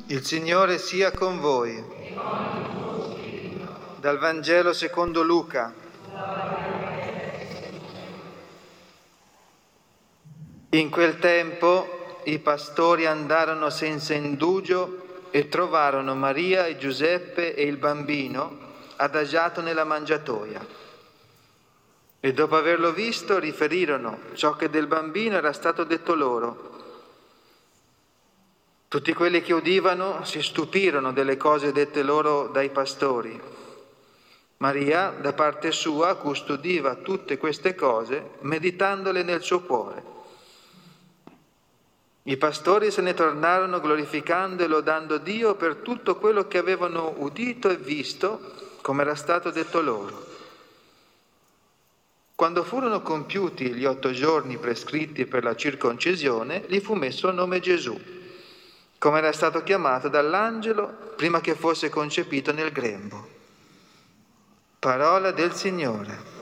Il Signore sia con voi. Dal Vangelo secondo Luca. In quel tempo i pastori andarono senza indugio e trovarono Maria e Giuseppe e il bambino adagiato nella mangiatoia. E dopo averlo visto riferirono ciò che del bambino era stato detto loro. Tutti quelli che udivano si stupirono delle cose dette loro dai pastori. Maria, da parte sua, custodiva tutte queste cose, meditandole nel suo cuore. I pastori se ne tornarono glorificando e lodando Dio per tutto quello che avevano udito e visto, come era stato detto loro. Quando furono compiuti gli 8 giorni prescritti per la circoncisione, gli fu messo il nome Gesù, come era stato chiamato dall'angelo prima che fosse concepito nel grembo. Parola del Signore.